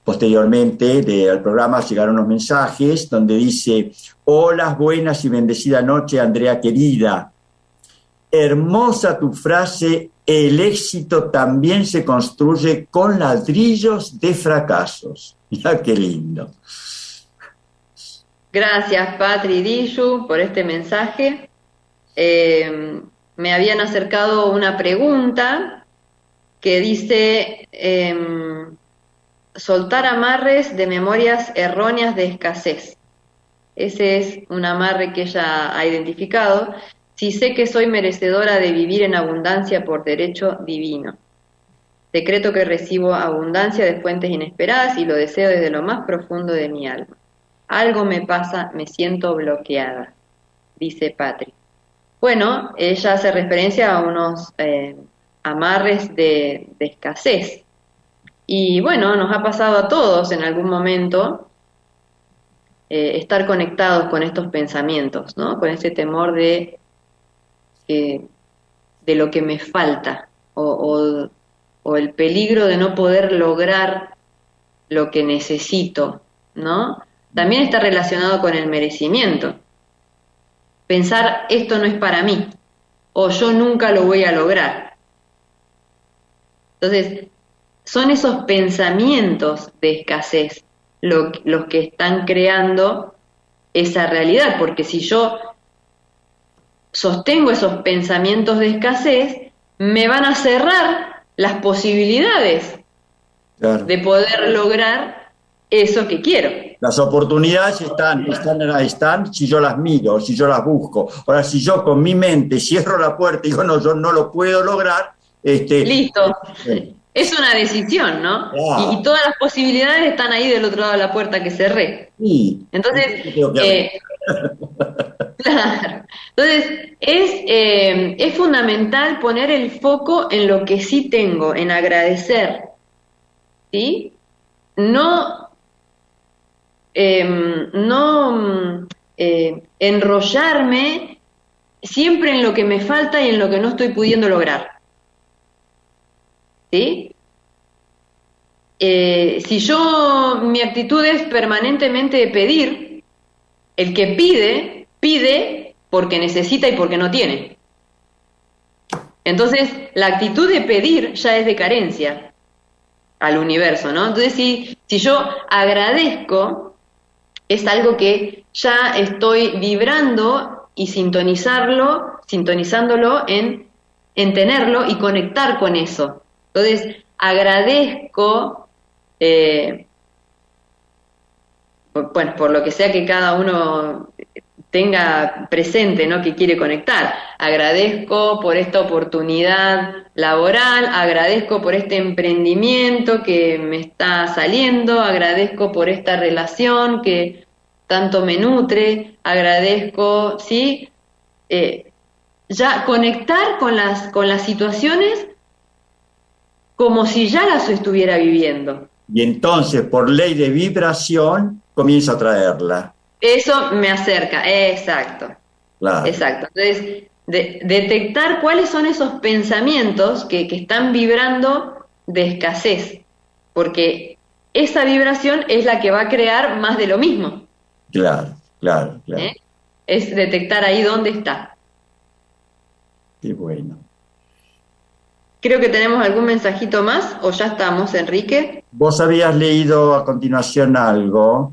posteriormente de, al programa llegaron unos mensajes donde dice: hola, buenas y bendecida noche, Andrea querida. Hermosa tu frase, el éxito también se construye con ladrillos de fracasos. Mira qué lindo. Gracias, Patri Dishu, por este mensaje. Eh, me habían acercado una pregunta que dice: eh, soltar amarres de memorias erróneas de escasez. Ese es un amarre que ella ha identificado. Si sé que soy merecedora de vivir en abundancia por derecho divino. Decreto que recibo abundancia de fuentes inesperadas y lo deseo desde lo más profundo de mi alma. Algo me pasa, me siento bloqueada, dice Patri. Bueno, ella hace referencia a unos eh, amarres de, de escasez. Y bueno, nos ha pasado a todos en algún momento eh, estar conectados con estos pensamientos, ¿no? Con este temor de, eh, de lo que me falta o, o, o el peligro de no poder lograr lo que necesito, ¿no? También está relacionado con el merecimiento. Pensar, esto no es para mí, o yo nunca lo voy a lograr. Entonces, son esos pensamientos de escasez lo, los que están creando esa realidad, porque si yo sostengo esos pensamientos de escasez, me van a cerrar las posibilidades claro. de poder lograr eso que quiero. Las oportunidades están, están, están si yo las miro, si yo las busco. Ahora, si yo con mi mente cierro la puerta y digo, no, yo no lo puedo lograr, este, listo. Eh, es una decisión, ¿no? Wow. Y, y todas las posibilidades están ahí del otro lado de la puerta que cerré. Sí. Entonces, eh, claro. Entonces es, eh, es fundamental poner el foco en lo que sí tengo, en agradecer, ¿sí? No, eh, no eh, enrollarme siempre en lo que me falta y en lo que no estoy pudiendo lograr. ¿Sí? Eh, si yo, mi actitud es permanentemente de pedir, el que pide, pide porque necesita y porque no tiene. Entonces, la actitud de pedir ya es de carencia al universo, ¿no? Entonces, si, si yo agradezco, es algo que ya estoy vibrando y sintonizarlo, sintonizándolo en, en tenerlo y conectar con eso. Entonces, agradezco, eh, por, bueno, por lo que sea que cada uno tenga presente, ¿no? Que quiere conectar. Agradezco por esta oportunidad laboral, agradezco por este emprendimiento que me está saliendo, agradezco por esta relación que tanto me nutre, agradezco, ¿sí? Eh, ya conectar con las, con las situaciones como si ya las estuviera viviendo. Y entonces, por ley de vibración, comienza a traerla. Eso me acerca, exacto. Claro. Exacto. Entonces, de, detectar cuáles son esos pensamientos que, que están vibrando de escasez, porque esa vibración es la que va a crear más de lo mismo. Claro, claro, claro. ¿Eh? Es detectar ahí dónde está. Qué bueno. Creo que tenemos algún mensajito más, o ya estamos, Enrique. ¿Vos habías leído a continuación algo?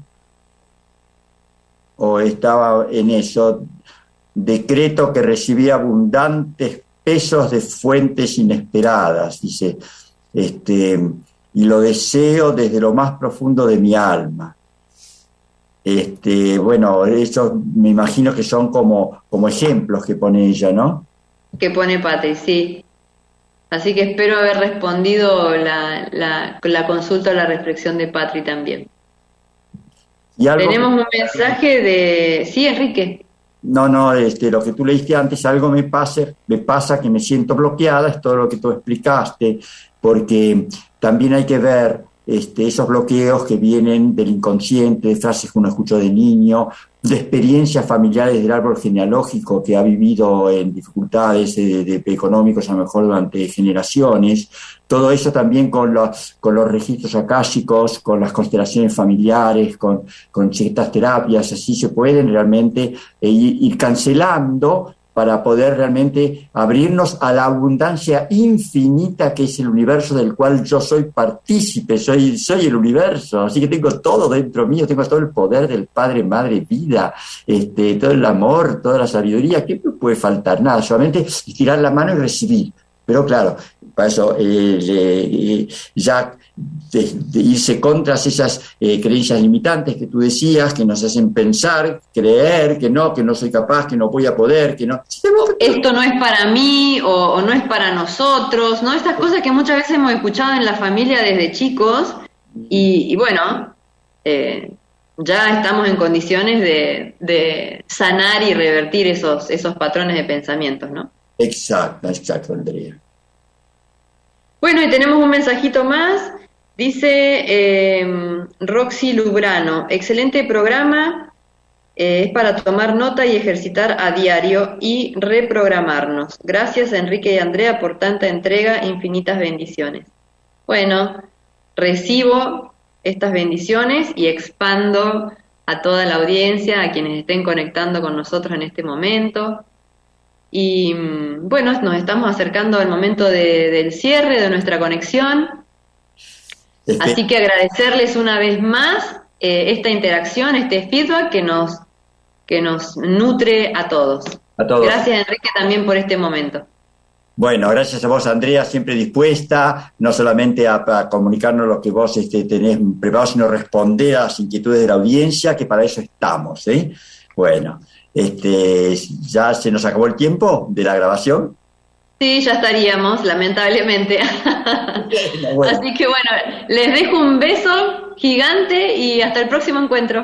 ¿O estaba en eso? Decreto que recibía abundantes pesos de fuentes inesperadas, dice, este, y lo deseo desde lo más profundo de mi alma. Este, bueno, eso me imagino que son como, como ejemplos que pone ella, ¿no? Que pone Patri, sí. Así que espero haber respondido la, la, la consulta o la reflexión de Patri también. ¿Y algo Tenemos que... un mensaje de... Sí, Enrique. No, no, este, lo que tú leíste antes, algo me pasa, me pasa que me siento bloqueada, es todo lo que tú explicaste, porque también hay que ver este, esos bloqueos que vienen del inconsciente, de frases que uno escuchó de niño, de experiencias familiares del árbol genealógico que ha vivido en dificultades de, de, de económicos a lo mejor durante generaciones. Todo eso también con los, con los registros akáshicos, con las constelaciones familiares, con, con ciertas terapias, así se pueden realmente eh, ir, ir cancelando para poder realmente abrirnos a la abundancia infinita que es el universo del cual yo soy partícipe, soy, soy el universo, así que tengo todo dentro mío, tengo todo el poder del Padre, Madre, vida, este, todo el amor, toda la sabiduría. ¿Qué me puede faltar? Nada, solamente estirar la mano y recibir. Pero claro, para eso eh, eh, ya de, de irse contra esas eh, creencias limitantes que tú decías, que nos hacen pensar, creer que no, que no soy capaz, que no voy a poder, que no... Esto no es para mí o, o no es para nosotros, ¿no? Estas cosas que muchas veces hemos escuchado en la familia desde chicos y, y bueno, eh, ya estamos en condiciones de, de sanar y revertir esos, esos patrones de pensamientos, ¿no? Exacto, exacto, Andrea. Bueno, y tenemos un mensajito más. Dice eh, Roxy Lubrano, excelente programa, eh, es para tomar nota y ejercitar a diario y reprogramarnos. Gracias Enrique y Andrea por tanta entrega, infinitas bendiciones. Bueno, recibo estas bendiciones y expando a toda la audiencia, a quienes estén conectando con nosotros en este momento. Y bueno, nos estamos acercando al momento de, del cierre de nuestra conexión. Este... Así que agradecerles una vez más eh, esta interacción, este feedback que nos, que nos nutre a todos. A todos. Gracias, Enrique, también por este momento. Bueno, gracias a vos, Andrea, siempre dispuesta, no solamente a, a comunicarnos lo que vos este, tenés preparado, sino responder a las inquietudes de la audiencia, que para eso estamos, ¿eh? Bueno. Este, ¿ya se nos acabó el tiempo de la grabación? Sí, ya estaríamos, lamentablemente. Bueno, bueno. Así que bueno, les dejo un beso gigante y hasta el próximo encuentro.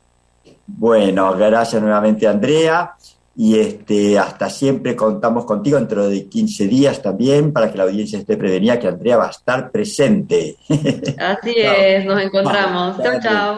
Bueno, gracias nuevamente, Andrea, y este, hasta siempre contamos contigo dentro de quince días también, para que la audiencia esté prevenida que Andrea va a estar presente. Así es, nos encontramos. Chao, chao.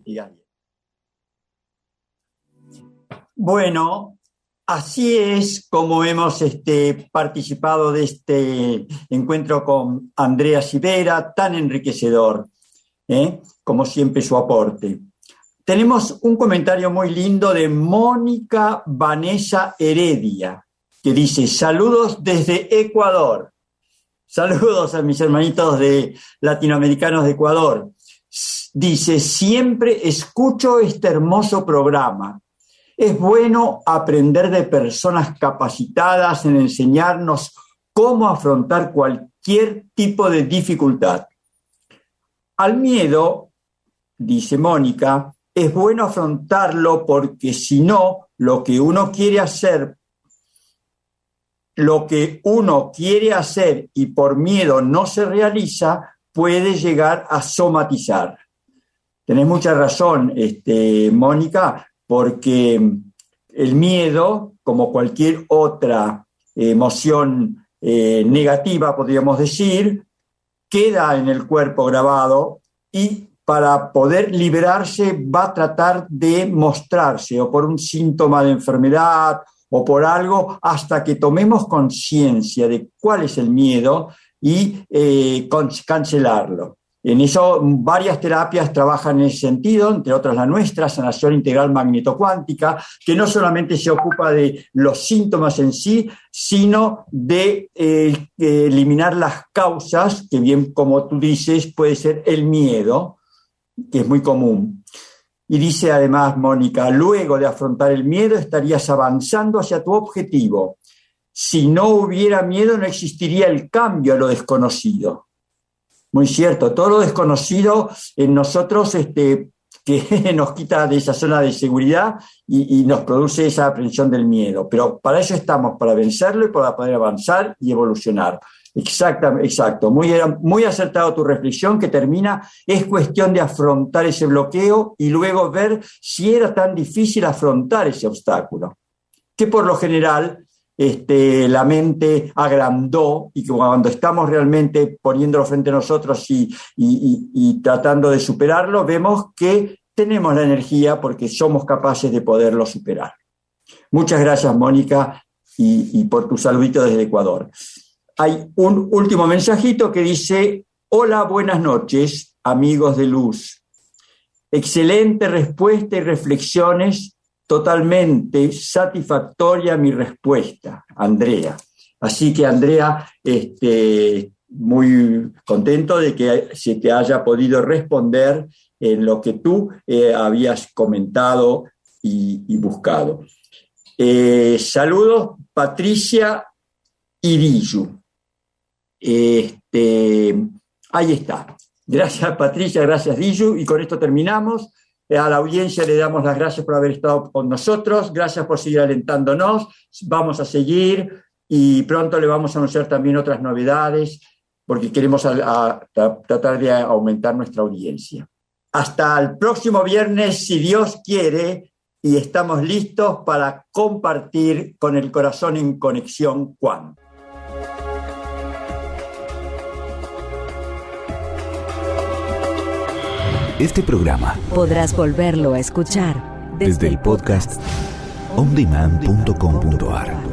Bueno, así es como hemos este, participado de este encuentro con Andrea Sivera, tan enriquecedor, ¿eh? Como siempre su aporte. Tenemos un comentario muy lindo de Mónica Vanessa Heredia, que dice, saludos desde Ecuador. Saludos a mis hermanitos de latinoamericanos de Ecuador. Dice, siempre escucho este hermoso programa. Es bueno aprender de personas capacitadas en enseñarnos cómo afrontar cualquier tipo de dificultad. Al miedo, dice Mónica, es bueno afrontarlo porque si no, lo que uno quiere hacer, lo que uno quiere hacer y por miedo no se realiza, puede llegar a somatizar. Tenés mucha razón, este, Mónica, porque el miedo, como cualquier otra emoción eh, negativa, podríamos decir, queda en el cuerpo grabado y para poder liberarse va a tratar de mostrarse o por un síntoma de enfermedad o por algo hasta que tomemos conciencia de cuál es el miedo y eh, cancelarlo. En eso varias terapias trabajan en ese sentido, entre otras la nuestra, sanación integral magnetocuántica, que no solamente se ocupa de los síntomas en sí, sino de eh, eliminar las causas, que bien como tú dices puede ser el miedo, que es muy común. Y dice además Mónica, luego de afrontar el miedo estarías avanzando hacia tu objetivo. Si no hubiera miedo no existiría el cambio a lo desconocido. Muy cierto, todo lo desconocido en nosotros este, que nos quita de esa zona de seguridad y, y nos produce esa aprensión del miedo. Pero para eso estamos, para vencerlo y para poder avanzar y evolucionar. Exacto, exacto. Muy, muy acertado tu reflexión que termina, es cuestión de afrontar ese bloqueo y luego ver si era tan difícil afrontar ese obstáculo. Que por lo general este, la mente agrandó y que cuando estamos realmente poniéndolo frente a nosotros y, y, y, y tratando de superarlo, vemos que tenemos la energía porque somos capaces de poderlo superar. Muchas gracias, Mónica, y, y por tu saludito desde Ecuador. Hay un último mensajito que dice: hola, buenas noches, amigos de luz. Excelente respuesta y reflexiones, totalmente satisfactoria mi respuesta, Andrea. Así que, Andrea, este, muy contento de que se te haya podido responder en lo que tú eh, habías comentado y, y buscado. Eh, saludos, Patricia Irillu. Este, ahí está. Gracias, Patricia, gracias, Irillu. Y con esto terminamos. Eh, a la audiencia le damos las gracias por haber estado con nosotros. Gracias por seguir alentándonos. Vamos a seguir y pronto le vamos a anunciar también otras novedades porque queremos a, a, a tratar de aumentar nuestra audiencia. Hasta el próximo viernes, si Dios quiere, y estamos listos para compartir con el corazón en conexión cuántica. Este programa podrás volverlo a escuchar desde el podcast on demand punto com punto a r.